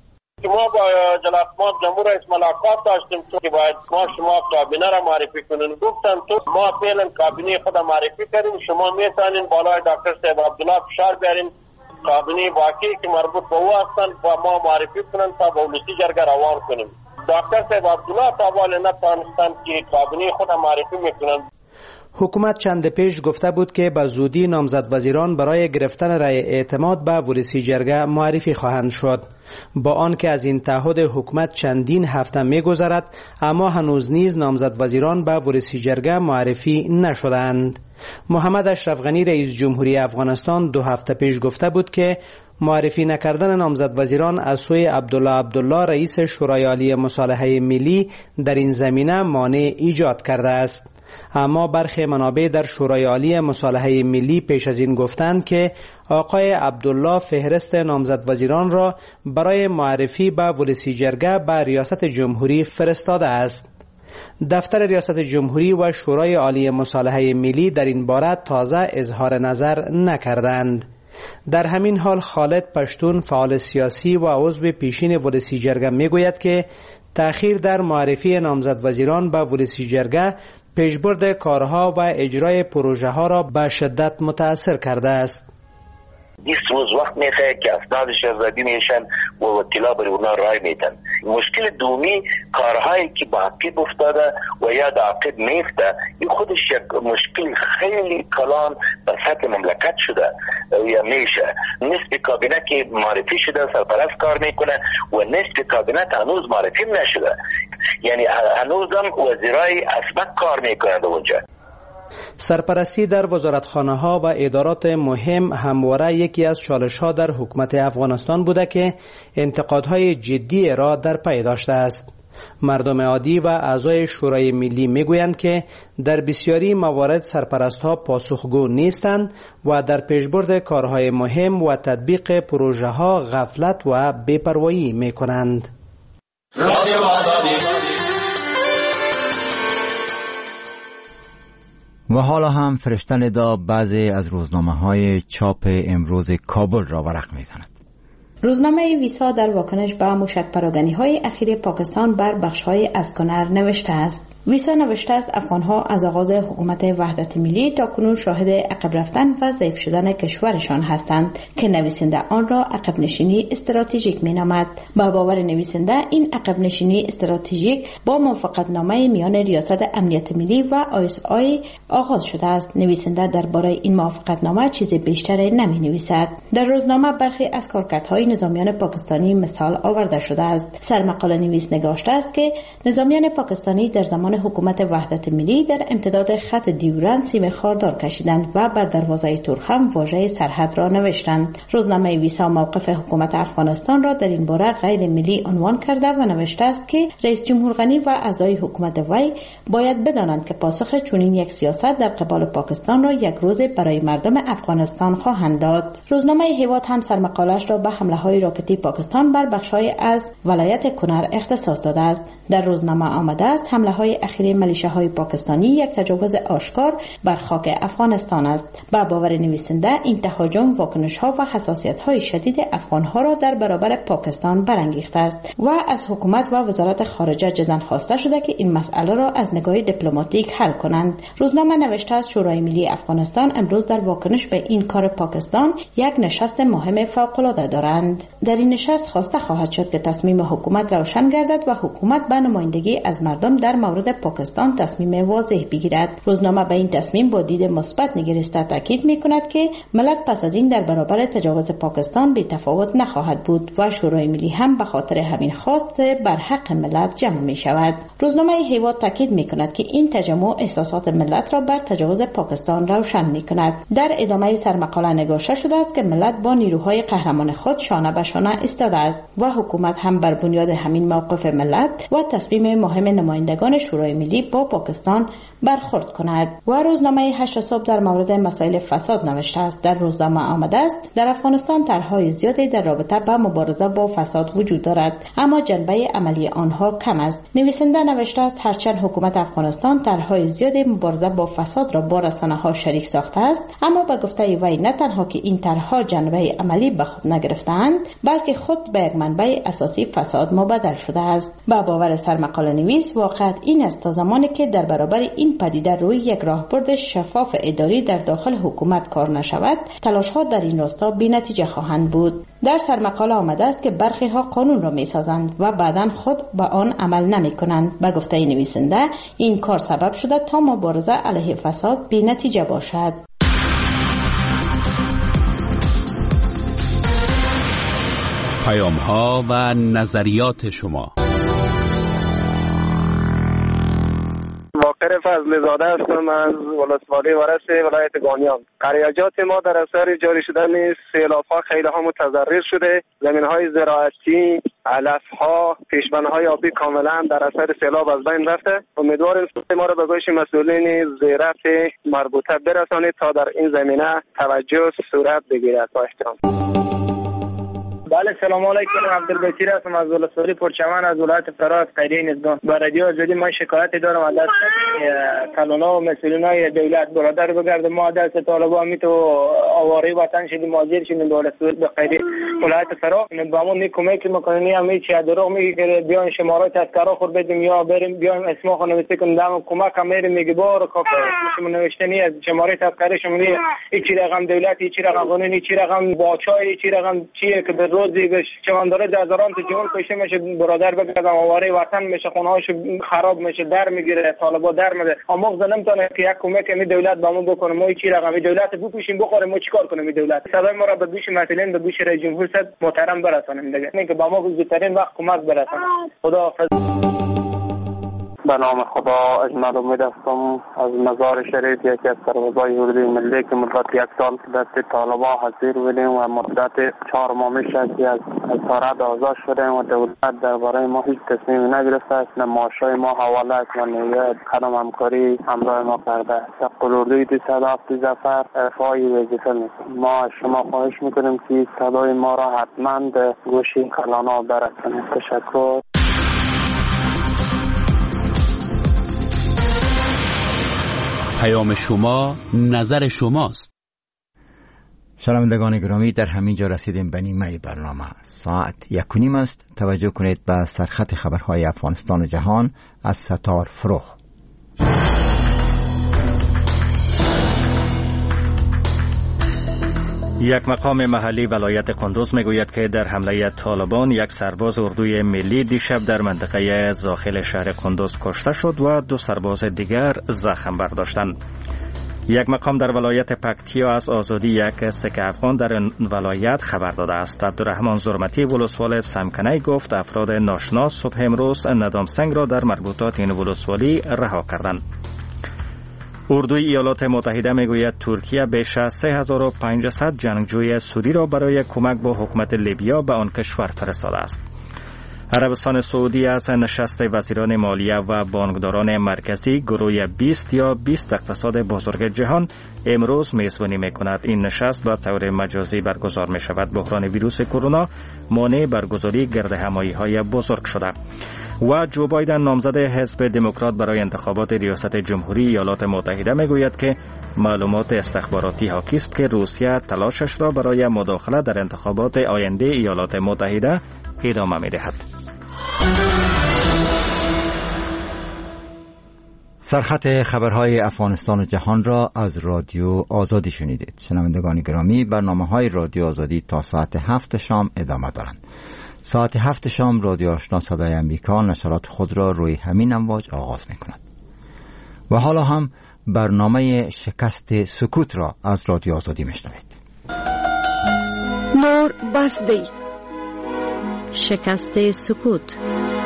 ما با جناب ما جمهور رئیس ملاقات داشتیم که باید ما شما کابینه را معرفی کنین. گفتم تو ما فعلا کابینه خود معرفی کردیم، شما میتونین بالای دکتر صاحب عبدالله فشار بیارین کابینه واقعی که مربوط به او هستند و ما معرفی کنن تا به ولسی جرگه روان کنیم. دکتر صاحب عبدالله تا حالا نتوانستند که کابینه خود معرفی میکنن. حکومت چند پیش گفته بود که به زودی نامزد وزیران برای گرفتن رأی اعتماد به ولسی جرگه معرفی خواهند شد. با آنکه از این تعهد حکومت چندین هفته می‌گذرد، اما هنوز نیز نامزد وزیران به ولسی جرگه معرفی نشدند. محمد اشرف غنی، رئیس جمهوری افغانستان، دو هفته پیش گفته بود که معرفی نکردن نامزد وزیران از سوی عبدالله عبدالله، رئیس شورای عالی مصالحه ملی، در این زمینه مانع ایجاد کرده است. اما برخی منابع در شورای عالی مصالحه ملی پیش از این گفتند که آقای عبدالله فهرست نامزد وزیران را برای معرفی به ولسی جرگه به ریاست جمهوری فرستاده است. دفتر ریاست جمهوری و شورای عالی مصالحه ملی در این باره تازه اظهار نظر نکردند. در همین حال خالد پشتون، فعال سیاسی و عضو پیشین ولسی جرگه میگوید که تأخیر در معرفی نامزد وزیران به ولسی جرگه پیشبرد کارها و اجرای پروژه ها را به شدت متاثر کرده است. بیست روز وقت میخواه که اسناد شهزادی میشن و وکیلا بر اونا رای میتن. مشکل دومی کارهایی که با عقب افتاده و یا دا عقب میفته، این خودش یک مشکل خیلی کلان به سطح مملکت شده یا میشه. نصف کابینه که معرفی شده سرپرست کار میکنه و نصف کابینه هنوز معرفی نشده، یعنی هنوز هم وزیرای اسبق کار میکنند اونجا. سرپرستی در وزارتخانه ها و ادارات مهم همواره یکی از چالش ها در حکومت افغانستان بوده که انتقادهای جدی را در پی داشته است. مردم عادی و اعضای شورای ملی میگویند که در بسیاری موارد سرپرستها پاسخگو نیستند و در پیشبرد کارهای مهم و تطبیق پروژه ها غفلت و بی‌پروایی میکنند. و حالا هم فرشته ندا بعضی از روزنامه های چاپ امروز کابل را ورق میزند. روزنامه ویسا در واکنش به موشک پراگنی های اخیر پاکستان بر بخش های اسکانر نوشته است. ویسا نوشته است افغانها از آغاز حکومت وحدت ملی تا کنون شاهد عقب رفتن و ضعیف شدن کشورشان هستند که نویسنده آن را عقب نشینی استراتژیک مینامد. با باور نویسنده این عقب نشینی استراتژیک با موافقتنامه میان ریاست امنیت ملی و آی اس آی آغاز شده است. نویسنده درباره این موافقتنامه چیز بیشتری نمی نویسد. در روزنامه برخی از کارکردهای نظامیان پاکستانی مثال آورده شده است. سرمقاله نویس نگاشته است که نظامیان پاکستانی در زمان حکومت وحدت ملی در امتداد خط دیورند سیم خاردار کشیدند و بر دروازه تورخم واژه سرحد را نوشتند. روزنامه ویسا موقف حکومت افغانستان را در این باره غیر ملی عنوان کرده و نوشته است که رئیس جمهور غنی و اعضای حکومت وی باید بدانند که پاسخ چنین یک سیاست در قبال پاکستان را یک روز برای مردم افغانستان خواهند داد. روزنامه هیواد هم سرمقاله‌اش را به حمله‌های راکتی پاکستان بر بخش‌های از ولایت کنر اختصاص داده است. در روزنامه آمده است حمله‌های اخیر ملیشه‌های پاکستانی یک تجاوز آشکار بر خاک افغانستان است. با باور نویسنده این تهاجم واکنش‌ها و حساسیت‌های شدید افغان‌ها را در برابر پاکستان برانگیخته است و از حکومت و وزارت خارجه جداً خواسته شده که این مسئله را از نگاه دیپلماتیک حل کنند. روزنامه نوشته است شورای ملی افغانستان امروز در واکنش به این کار پاکستان یک نشست مهم فوق‌العاده دارند. در این نشست خواسته خواهد شد که تصمیم حکومت روشن گردد و حکومت به نمایندگی از مردم در مورد پاکستان تصمیم واضح بگیرد. روزنامه به این تصمیم با دید مثبت نگریسته تاکید می‌کند که ملت پس از این در برابر تجاوز پاکستان بی تفاوت نخواهد بود و شورای ملی هم به خاطر همین خواست بر حق ملت جمع می شود. روزنامه هیواد تاکید می‌کند که این تجمع احساسات ملت را بر تجاوز پاکستان روشن می‌کند. در ادامه سرمقاله نگاشته شده است که ملت با نیروهای قهرمان خود شانه به شانه ایستاده است و حکومت هم بر بنیاد همین موقف ملت و تصمیم مهم نمایندگان شورای ملی با پاکستان برخورد کند. و روزنامه هشت صبح در مورد مسائل فساد نوشته است. در روزنامه آمده است در افغانستان طرح‌های زیادی در رابطه با مبارزه با فساد وجود دارد اما جنبه عملی آنها کم است. نویسنده نوشته است هرچند حکومت افغانستان طرح‌های زیادی مبارزه با فساد را با رسانه‌ها شریک ساخته است اما به گفته وی نه تنها که این طرح‌ها جنبه عملی به خود نگرفتند بلکه خود به یک منبع اساسی فساد مبدل شده است. با باور سرمقاله نویس واقعیت این است تا زمانی که در برابر این پدیده روی یک راهبرد شفاف اداری در داخل حکومت کار نشود تلاش‌ها در این راستا بی‌نتیجه خواهند بود. در سرمقاله آمده است که برخی ها قانون را می‌سازند و بعداً خود به آن عمل نمی‌کنند. به گفته نویسنده این کار سبب شده تا مبارزه علیه فساد بی‌نتیجه باشد. پیام‌ها و نظریات شما. باقر فضل زاده هستم از ولسوالی ورس ولایت گانیان. قریاجات ما در اثر جاری شدن سیلاب‌ها خیلی ها متضرر شده. زمین‌های زراعتی، علف‌ها، پیشبندهای آبی کاملا در اثر سیلاب از بین رفته. امیدواریم ما را به گوش مسئولین زیرفت مربوطه برسانید تا در این زمینه توجه صورت بگیرد. با احترام. بله سلام علیکم، عبدالبصیر هستم از ولسوالی پرچمن از ولایت فرات قریه نزدان. با رادیو آزادی من شکایتی دارم از دست کلونا و مسئولینای دولت برادر بگردم. ما دست طالبا می تو آواره وطن شدیم، ماجر شدیم ولسوالی به قریه ولایت فرات. با ما می کمک میکنیم یا می چی دروغ میگه که بیان شماره تذکره خود بدیم یا بریم بیان اسمو خو نوشته کنیم دام کمک هم میریم میگه بار کاکا شما نوشته نی از شماره تذکره شما نی چی رقم دولتی چی رقم قانونی چی رقم باچای چی رقم چیه که به روزی به چمنداره در هزاران تا جون کشته میشه. برادر بگردم آواره وطن میشه، خونهاش خراب میشه، در میگیره، طالبا در میده. اما ظلم تونه که یک کمک می دولت با ما بکنه. ما چی رقم دولت بپوشیم بخوریم، ما چیکار کنیم؟ دولت صدای ما را به گوش مسئولین به گوش رئیس جمهور صد محترم برسانیم دیگه، اینکه با ما زودترین وقت کمک برسانه. خدا حافظ. به نام خدا اجمل امید هستم از مزار شریف، یکی از سربازای اردوی ملی که مدت یک سال دست طالبان حاضر بودیم و مدت چهار ماه میشه که از اسارت آزاد شدیم و دولت درباره ما هیچ تصمیمی نگرفته است، نه معاشای ما حواله است و نه قدم همکاری همراه ما کرده است. اردوی دویست و هفت ظفر ارفاعی وظیفه میکنیم. ما از شما خواهش میکنیم که صدای ما را حتما به گوش کلانا برسانید. تشکر. پیام شما نظر شماست. شنوندگان گرامی، در همین جا رسیدیم به نیمه برنامه. ساعت یک و نیم است. توجه کنید به سرخط خبرهای افغانستان و جهان از ستار فروغ. یک مقام محلی ولایت قندوز میگوید که در حمله طالبان یک سرباز اردوی ملی دیشب در منطقه داخل شهر قندوز کشته شد و دو سرباز دیگر زخم برداشتند. یک مقام در ولایت پکتیا از آزادی یک سکه افغان در ولایت خبر داده است. عبدالرحمن زرمتی ولسوال سمکنی گفت افراد ناشناس صبح امروز ندام سنگ را در مربوطات این ولسوالی رها کردند. اردوی ایالات متحده میگوید ترکیه بیش از سه هزار و پانصد جنگجوی سوری را برای کمک با حکومت لیبیا به آن کشور فرستاده است. عربستان سعودی از نشست وزیران مالیه و بانکداران مرکزی گروه بیست یا بیست اقتصاد بزرگ جهان امروز میزبانی میکند. این نشست به طور مجازی برگزار می شود. بحران ویروس کرونا مانع برگزاری گردهمایی های بزرگ شده. و جو بایدن نامزد حزب دموکرات برای انتخابات ریاست جمهوری ایالات متحده میگوید که معلومات استخباراتی حاکی است که روسیه تلاشش را برای مداخله در انتخابات آینده ایالات متحده ادامه می‌دهد. سرخط خبرهای افغانستان و جهان را از رادیو آزادی شنیدید. شنوندگان گرامی، برنامه‌های رادیو آزادی تا ساعت هفت شام ادامه دارند. ساعت هفت شام رادیو آشنا صدای امریکا نشرات خود را روی همین امواج آغاز می کند. و حالا هم برنامه شکست سکوت را از رادیو آزادی می شنوید. نور بسدی شکست سکوت.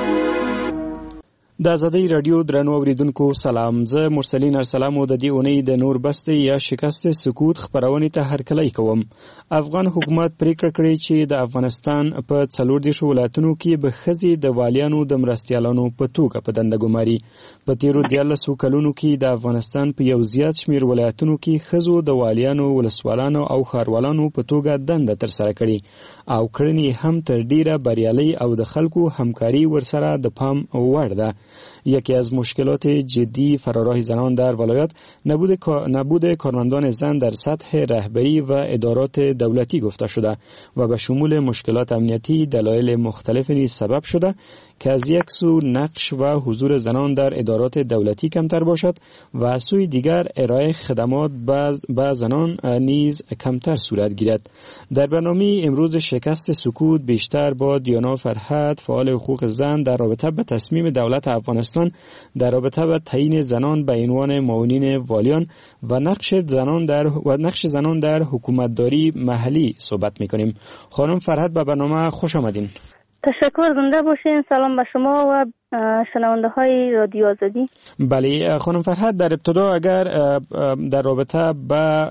د آزادۍ رادیو درنو اوریدونکو سلام. زه مرسلین ارسلام او د دې اونۍ د نور بستې یا شکست سکوت خبرونې ته هرکلی کوم. افغان حکومت پریکړه کړې چې د افغانستان په څلور دیرشو ولایتونو کې به ښځې د والیانو د مرستیالانو په توګه په دنده ګماري. په تیرو دیارلسو کلونو کې د افغانستان په یو زیات شمیر ولایتونو کې ښځو د والیانو، ولسوالانو او ښاروالانو په توګه دنده ترسره کړې او کړنې هم تر ډیره بریالۍ او د خلکو همکاري ورسره د پام وړ ده. یکی از مشکلات جدی فراراه زنان در ولایت نبود نبود کارمندان زن در سطح رهبری و ادارات دولتی گفته شده و به شمول مشکلات امنیتی دلایل مختلف نیز سبب شده که از یک سو نقش و حضور زنان در ادارات دولتی کمتر باشد و از سوی دیگر ارائه خدمات به زنان نیز کمتر صورت گیرد. در برنامه امروز شکست سکوت بیشتر با دیانا فرهاد فعال حقوق زن در رابطه به تصمیم دولت افغانستان در رابطه با تعیین زنان به عنوان معاونین والیان و نقش زنان در و نقش زنان در حکومتداری محلی صحبت می‌کنیم. خانم فرهاد به برنامه خوش آمدین. تشکر، زنده باشین. سلام به شما و شنونده های رادیو آزادی. بله خانم فرهاد، در ابتدا اگر در رابطه با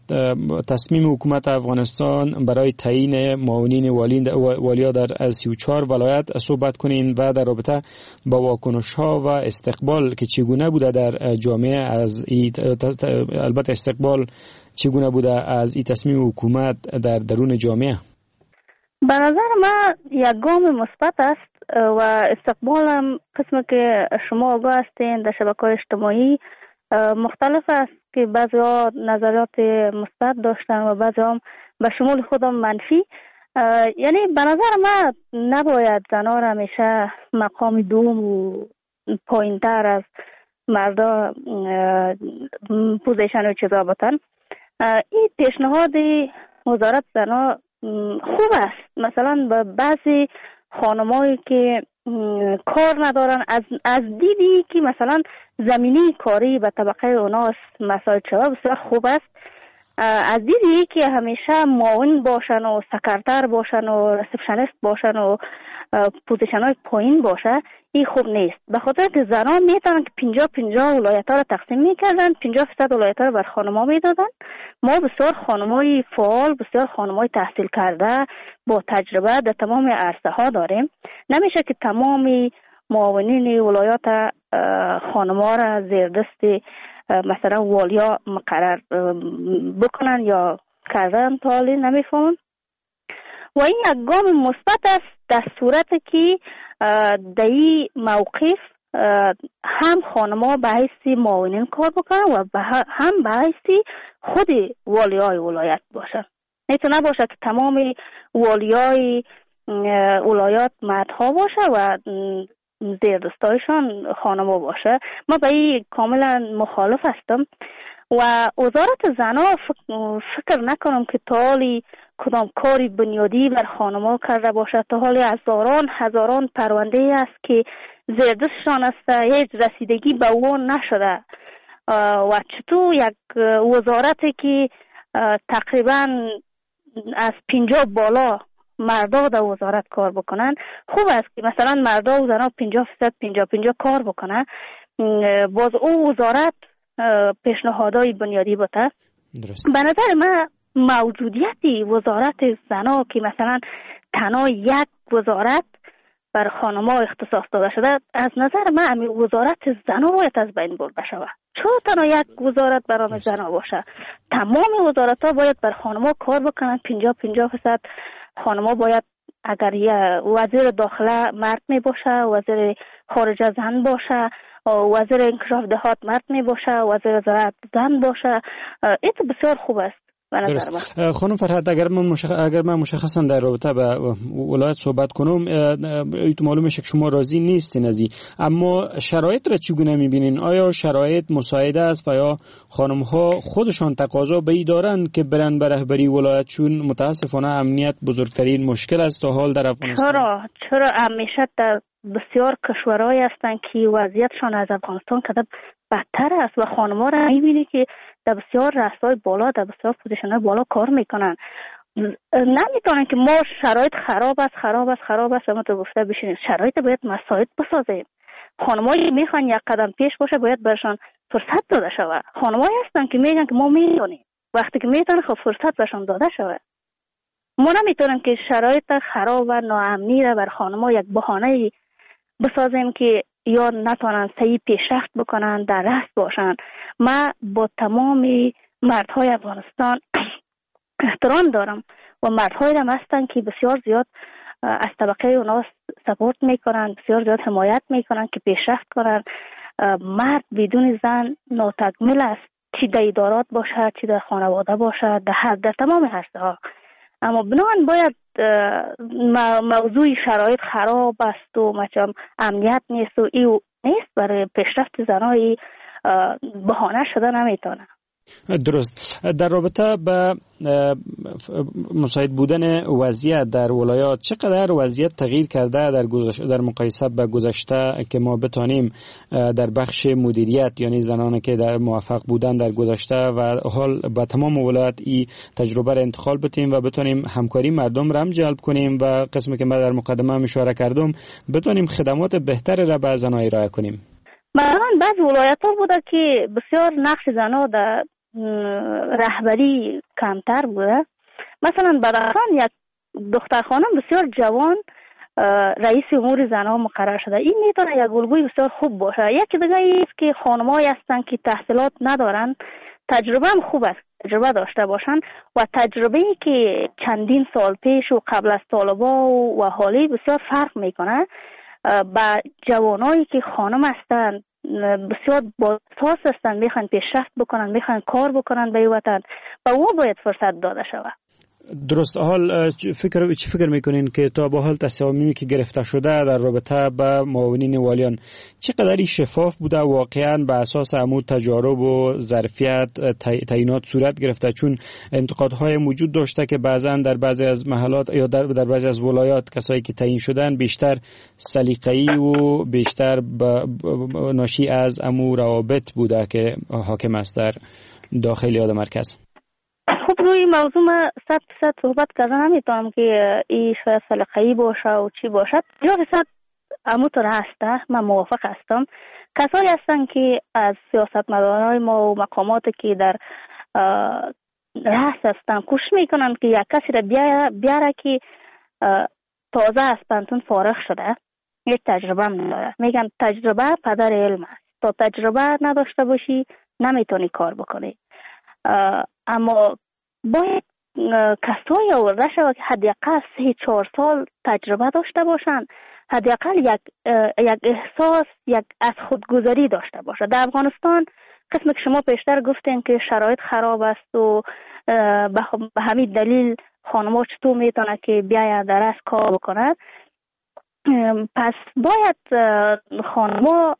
تصمیم حکومت افغانستان برای تعیین معاونین والیا در سی و چهار ولایت صحبت کنین و در رابطه با واکنش ها و استقبال که چگونه بوده در جامعه از ای البته استقبال چگونه بوده از این تصمیم حکومت در درون جامعه؟ به نظر ما یک گام مثبت است و استقبالم قسم که شما آگاه هستین در شبکه‌های اجتماعی مختلف است که بعضی ها نظریات مثبت داشتن و بعضی هم به شمول خودم منفی. یعنی به نظر ما نباید زنان همیشه مقام دوم و پایین‌تر از مردا پوزیشن و چیزا بتن. این پیشنهاد وزارت زنان خوب است. مثلا به بعضی خانمایی که کار ندارن از از دیدی که مثلا زمینی کاری به طبقه اوناس مساعد شود بسیار خوب است. از دیدی که همیشه معاون باشن و سکرتر باشن و ریسپشنیست باشن و پوزیشن های پایین باشه این خوب نیست. به خاطر که زنان میتونن که پنجاه پنجاه ولایت ها رو تقسیم میکردن، پنجاه درصد ولایت ها رو بر خانم ها میدادن. ما بسیار خانم های فعال، بسیار خانم های تحصیل کرده با تجربه در تمام عرصه ها داریم. نمیشه که تمام معاونین ولایات خانم ها را زیر دست مثلا والیا مقرر بکنن یا کردن، تا حالی نمیفهمم. و این یک گام مثبت است در صورتی که در این موقف هم خانم‌ها به حیث معاونین کار بکنن و هم به حیث خود والیای ولایت باشن. نیتونه باشه که تمام والیای ولایات مردها باشه و زیر دستایشان خانم‌ها باشه. ما به این کاملا مخالف هستم و وزارت زنان فکر نکنم که تا حالی کدام کاری بنیادی بر خانم‌ها کرده باشد. تا حالی هزاران هزاران پرونده است که زیر دستشان است، هیچ رسیدگی به اون نشده. و چطور یک وزارتی که تقریبا از پنجاه بالا مردا در وزارت کار بکنن، خوب است که مثلا مردا و زنان پنجاه درصد پنجاه پنجاه کار بکنن، باز او وزارت پیشنهادهای بنیادی بوده. به نظر من موجودیت وزارت زنا که مثلا تنها یک وزارت بر خانم‌ها اختصاص داده شده، از نظر من وزارت زنا باید از بین برده شود. چون تنها یک وزارت برای زنا باشه، تمام وزارت‌ها باید بر خانم‌ها کار بکنن. پنجاه پنجاه درصد خانم‌ها باید، اگر یه وزیر داخله مرد می باشه، وزیر خارجه زن باشه، وزیر انکشاف دهات مرد می باشه، وزیر زراعت زن باشه، این بسیار خوب است. درست. خانم فرحت، اگر من مشخ... اگر من مشخصا در رابطه با ولایت صحبت کنم، ایتو معلومه که شما راضی نیستین از این، اما شرایط را چگونه میبینین؟ آیا شرایط مساعده است و یا خانم ها خودشان تقاضا به این دارن که برن به رهبری ولایت؟ چون متاسفانه امنیت بزرگترین مشکل است تا حال در افغانستان. چرا چرا همیشه در بسیار کشورهای هستند که وضعیتشان از افغانستان کده بدتر است و خانم‌ها را می‌بینی که در بسیار رأس‌های بالا، در بسیار پوزیشن‌های بالا کار میکنن. نمیتونن که ما شرایط خراب است خراب است خراب است اما تو گفته بشینید. شرایط باید مساعد بسازیم. خانم‌هایی میخوان یک قدم پیش باشه، باید برشان فرصت داده شود. خانم‌هایی هستن که میگن که ما میتونیم، وقتی که میتونن خب فرصت برشان داده شود. ما نمیتونیم که شرایط خراب و ناامنی را بر خانم‌ها یک بهانه بسازیم که یا نتونن صحیح پیشرفت بکنن، در رست باشن. من با تمام مردهای افغانستان احترام دارم و مردهایی هم هستن که بسیار زیاد از طبقه اونا سپورت میکنن، بسیار زیاد حمایت میکنن که پیشرفت کنن. مرد بدون زن ناتکمیل است، چی در ادارات باشه، چی در خانواده باشه، در هر در تمام عرصه ها. اما بنابراین باید موضوع شرایط خراب است و مثلا امنیت نیست و ایو نیست برای پیشرفت زنای بهانه شده نمیتونه. درست. در رابطه با مساعد بودن وضعیت در ولایات، چقدر وضعیت تغییر کرده در در مقایسه با گذشته که ما بتانیم در بخش مدیریت، یعنی زنانی که در موفق بودن در گذشته و حال با تمام ولایت این تجربه را انتقال بدیم و بتانیم همکاری مردم را هم جلب کنیم و قسمی که من در مقدمه اشاره کردم بتانیم خدمات بهتر را به زنان ارائه کنیم. مثلا بعض ولایت ها بوده که بسیار نقش زنها در رهبری کمتر بوده. مثلا بدخشان یک دختر خانم بسیار جوان رئیس امور زنها مقرر شده. این میتونه یک الگوی بسیار خوب باشه. یکی دیگه است که خانم‌هایی هستن که تحصیلات ندارن، تجربه هم خوب است تجربه داشته باشن و تجربه‌ای که چندین سال پیش و قبل از طالبا و حالی بسیار فرق میکنه. با جوانایی که خانم هستن بسیار باساس هستن، میخوان پیشرفت بکنن، میخوان کار بکنن به وطن، با او باید فرصت داده شود. درست. حال فکر چی فکر میکنین که تا به حال تصامیمی که گرفته شده در رابطه با معاونین والیان چقدر شفاف بوده واقعا به اساس عمود تجارب و ظرفیت تعیینات صورت گرفته؟ چون انتقادهای موجود داشته که بعضا در بعضی از محلات یا در, در بعضی از ولایات کسایی که تعیین شدن بیشتر سلیقه‌ای و بیشتر ناشی از امور روابط بوده که حاکم است در داخل یاد مرکز. خب روی موضوع ما صد فیصد صحبت کردن نمیتونم که این شاید سلیقه‌ای باشه و چی باشد. یا فیصد همونطور هسته، من موافق هستم. کسانی هستن که از سیاستمدارای ما و مقاماتی که در رأس هستن کوشش میکنن که یک کسی را بیاره که تازه از پانتون فارغ شده، یک تجربه هم نداره. میگن تجربه پدر علم است. تا تجربه نداشته باشی نمیتونی کار بکنی. اما باید کسایی آورده شود که حداقل سه چهار سال تجربه داشته باشن، حداقل یک یک احساس، یک از خودگذری داشته باشه. در افغانستان قسم که شما پیشتر گفتین که شرایط خراب است و به همین دلیل خانم‌ها چطور میتونه که بیاید در از کار بکند، پس باید خانم‌ها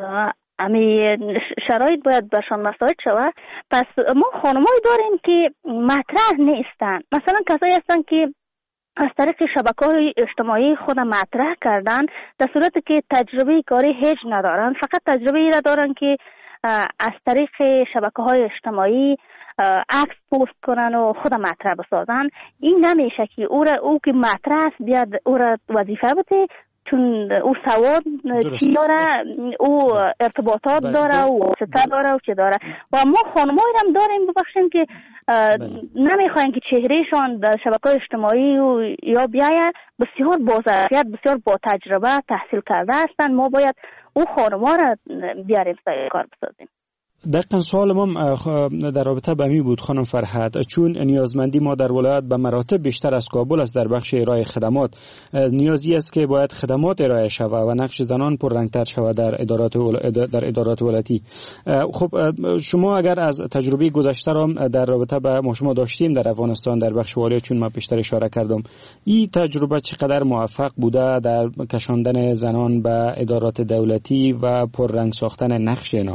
امی شرایط باید برشان مساعد شود. پس ما خانم‌هایی داریم که مطرح نیستن. مثلا کسایی هستن که از طریق شبکه‌های اجتماعی خود مطرح کردن، در صورتی که تجربه کاری هیچ ندارن، فقط تجربه ای را دارن که از طریق شبکه‌های اجتماعی عکس پست کنن و خود مطرح بسازن. این نمیشه که او را او که مطرح است بیاد او را وظیفه بده، چون او سواد چی داره، او ارتباطات داره و واسطه داره و چی داره. و ما خانمایی هم داریم ببخشیم که نمیخواین که چهرهشان در شبکه‌های اجتماعی و یا بیاید، بسیار با ظرفیت، بسیار با تجربه، تحصیل کرده هستن. ما باید او خانم‌ها را بیاریم سر کار بسازیم. دقیقاً سوال ما در رابطه با می بود خانم فرحت، چون نیازمندی ما در ولایت به مراتب بیشتر از کابل است در بخش ارائه خدمات، نیازی است که باید خدمات ارائه شود و نقش زنان پررنگتر شود در ادارات در ادارات ولایتی. خب شما اگر از تجربه گذشته را در رابطه با ما شما داشتیم در افغانستان در بخش والی، چون ما پیشتر اشاره کردم، این تجربه چقدر موفق بوده در کشاندن زنان به ادارات دولتی و پررنگ ساختن نقش اینا؟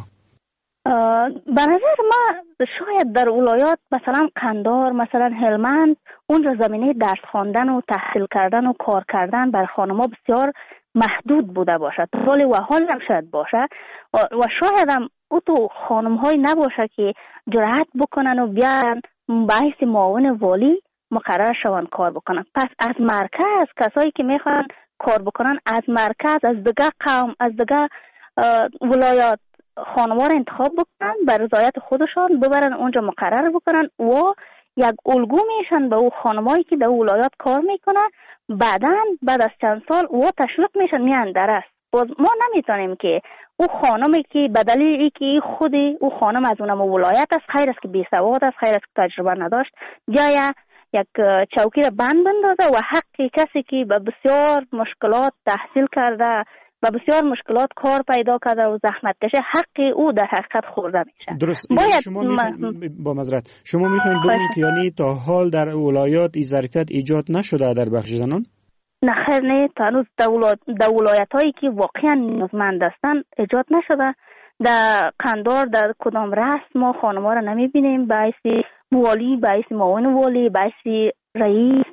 به نظر ما شاید در ولایات مثلا قندار، مثلا هلمند، اونجا زمینه درس خواندن و تحصیل کردن و کار کردن بر خانم‌ها بسیار محدود بوده باشد، ولی و حال هم شاید باشه و شاید هم او تو خانم‌های نباشه که جرأت بکنن و بیان بحث معاون والی مقرر شوند کار بکنن. پس از مرکز کسایی که میخوان کار بکنن از مرکز، از دیگه قوم، از دیگه ولایات خانم‌ها را انتخاب بکنن، بر رضایت خودشان ببرن اونجا مقرر بکنن و یک الگو میشن به او خانمایی که در ولایات کار میکنن. بعداً بعد از چند سال و تشویق میشن میان در است. باز ما نمیتونیم که او خانمی که به دلیل ای که خود او خانم از اونم ولایت است، خیر است که بی سواد است، خیر است که تجربه نداشت، جای یک چوکی را بند بندازه و حق کسی که به بسیار مشکلات تحصیل کرده و بسیار مشکلات کار پیدا کرده و زحمت کشه، حق او در حقیقت خورده میشه. درست. باید شما میخواین با معذرت شما میخواین بگین که یعنی تا حال در ولایات این ظرفیت ایجاد نشده در بخش زنان؟ نه خیر، نه، تا هنوز در ولایت هایی که واقعا نیازمند هستن ایجاد نشده. در قندار در کدام رأس ما خانم‌ها را نمیبینیم، باعث والی، باعث معاون والی، باعث رئیس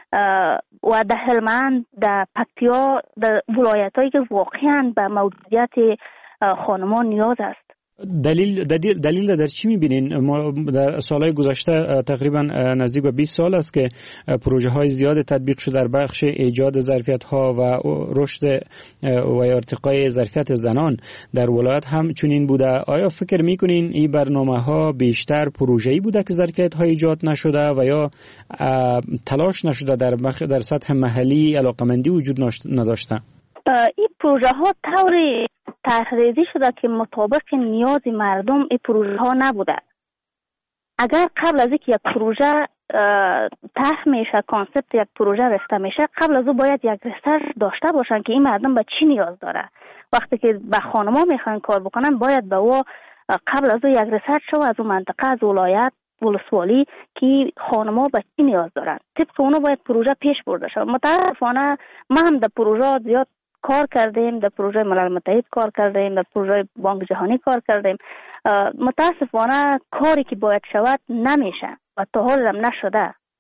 و در هلمند، در پکتیا، در ولایت هایی که واقعا به موجودیت خانمان نیاز است. دلیل دلیل دلیل در چی می‌بینین؟ ما در سالهای گذشته تقریبا نزدیک به بیست سال است که پروژه های زیاد تطبیق شده در بخش ایجاد ظرفیت‌ها و رشد و ارتقای ظرفیت زنان در ولایت هم چنین بوده. آیا فکر می‌کنین این برنامه‌ها بیشتر پروژه‌ای بوده که ظرفیت‌ها ایجاد نشده و یا تلاش نشده در در سطح محلی علاقمندی وجود نداشته؟ این پروژه ها طوری طرح‌ریزی شده که مطابق نیاز مردم این پروژه ها نبوده. اگر قبل از اینکه یک پروژه طرح میشه، کانسپت یک پروژه رسته میشه، قبل از او باید یک ریسرچ داشته باشن که این مردم به چی نیاز داره. وقتی که به خانم‌ها میخوان کار بکنن باید به او قبل از او یک ریسرچ شو از اون منطقه، از ولایت، ولسوالی که خانم‌ها به چی نیاز دارن. طبق اونو باید پروژه پیش برده شود. متاسفانه ما هم در پروژه زیاد کار کردیم، در پروژه ملل متحد کار کردیم، در پروژه بانک جهانی کار کردیم. متاسفانه کاری که باید شود نمیشه و تا حال هم نشده.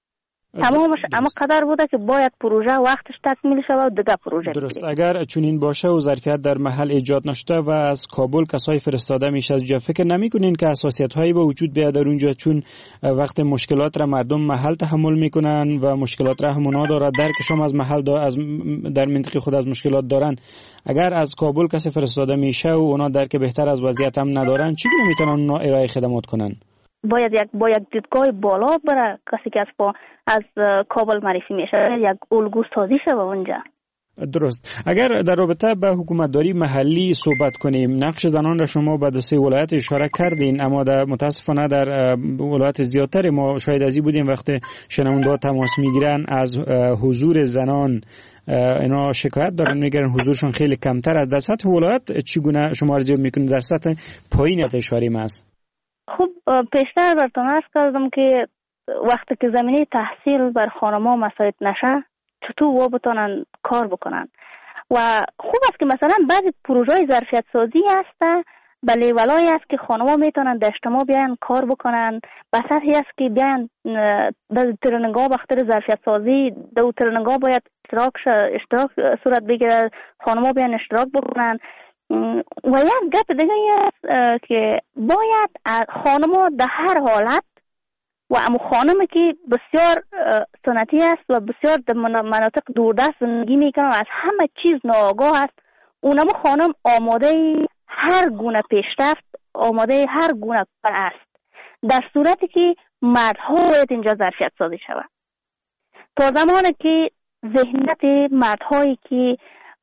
تمامش اما قدر بوده که باید پروژه وقتش تکمیل شود و دیگه پروژه درست. اگر چنین باشه و ظرفیت در محل ایجاد نشده و از کابل کسای فرستاده میشه از جا، فکر نمیکنین که حساسیت هایی به وجود بیاد در اونجا؟ چون وقت مشکلات را مردم محل تحمل میکنن و مشکلات را همونا داره، درکشم از محل دا از در منطقه خود از مشکلات دارن. اگر از کابل کسی فرستاده میشه و اونا درک بهتر از وضعیت هم ندارن، چگونه میتونن اونا ارائه خدمات کنن؟ باید یک با یک دیدگاه بالا بره. کسی که از با از کابل معرفی میشه یک الگو سازی شه اونجا. درست. اگر در رابطه به حکومتداری محلی صحبت کنیم، نقش زنان را شما به دو سه ولایت اشاره کردین، اما در متاسفانه در ولایت زیادتر ما شاید ازی بودیم وقتی شنونده تماس میگیرن از حضور زنان اینا شکایت دارن، میگن حضورشون خیلی کمتر است. در سطح ولایت چگونه شما ارزیابی میکنید؟ در سطح پایین اشاره است. خب پیشتر براتون عرض کردم که وقتی که زمینه تحصیل بر خانم‌ها مساعد نشه چطور و بتونن کار بکنن. و خوب است که مثلا بعضی پروژه‌های ظرفیت سازی هست به لیولایی است که خانم‌ها میتونن در اجتماع بیان کار بکنن، به سطحی است که بیان در ترنینگ‌ها بخاطر ظرفیت سازی در ترنینگ‌ها باید اشتراک اشتراک صورت بگیره، خانم‌ها بیان اشتراک بکنن. و یک گپ دیگه است که باید خانم‌ها در هر حالت و امو خانمی که بسیار سنتی است و بسیار در مناطق دوردست زندگی میکنه و از همه چیز ناآگاه است، اونم خانم آماده هر گونه پیشرفت، آماده هر گونه کار است، در صورتی که مردها باید اینجا ظرفیت سازی شود. تا زمانی که ذهنیت مردهایی که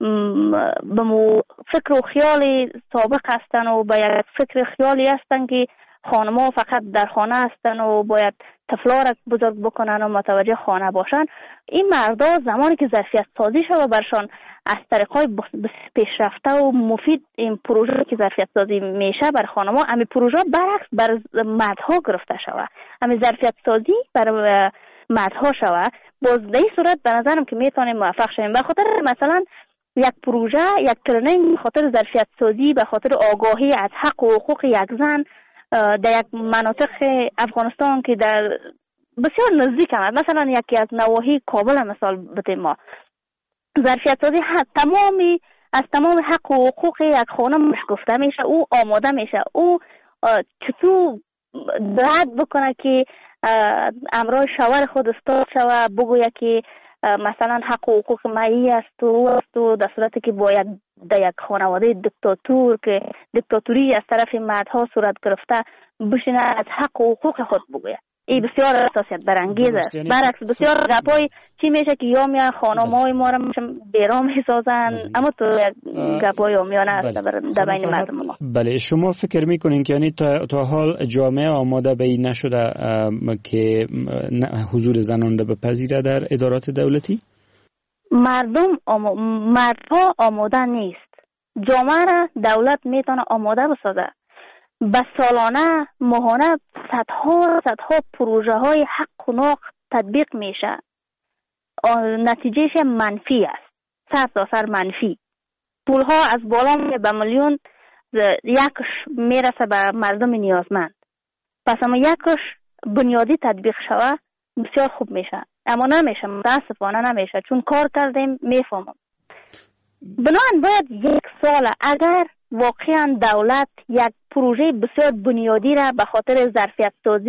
به مو فکر و خیال سابق هستن و باید فکر خیالی هستن که خانم‌ها فقط در خانه هستن و باید طفلا را بزرگ بکنن و متوجه خانه باشن، این مردا زمانی که ظرفیت سازی شود برشان از طریق‌های پیشرفته و مفید این پروژه که ظرفیت سازی میشه بر خانم‌ها، همین پروژه برعکس بر مردها گرفته شود، همین ظرفیت سازی بر مردها شود، باز در این صورت به نظرم که میتونیم موفق شویم. به خاطر مثلا یک پروژه، یک ترنینگ به خاطر ظرفیت سازی، به خاطر آگاهی از حق و حقوق یک زن در یک مناطق افغانستان که در بسیار نزدیک هم، مثلا یکی از نواحی کابل مثال بتیم، ما ظرفیت سازی تمامی از تمام حق و حقوق یک خانم گفته میشه، او آماده میشه، او چطور درک بکنه که امرای شوهر خود استاد شوه، بگویه که مثلا حق و حقوق مایی است و است و در صورتی که باید در یک خانواده دیکتاتور که دیکتاتوری از طرف مردها صورت گرفته بشینه از حق و حقوق خود بگوید. این بسیار حساسیت برانگیز است. برعکس بسیار گپای چی میشه که یا میان خانم‌های ما را بیرام میسازن، اما تو گپای آمیانه است در بین مردم ما. بله، شما فکر میکنین که یعنی تا, تا حال جامعه آماده به این نشده که حضور زنان را بپذیره در ادارات دولتی؟ مردم آم... مردها آماده نیست. جامعه را دولت میتونه آماده بسازه. به سالانه ماهانه صدها صدها پروژه های حق و ناق تطبیق میشه، نتیجهش منفی است، صد درصد منفی. پولها از بالا به میلیون یکش میرسه به مردم نیازمند، پس اما یکش بنیادی تطبیق شوه بسیار خوب میشه، اما نمیشه، متاسفانه نمیشه، چون کار کردیم میفهمم. بنابراین باید یک سال اگر واقعا دولت یک پروژه بسیار بنیادی را به خاطر ظرفیت سازی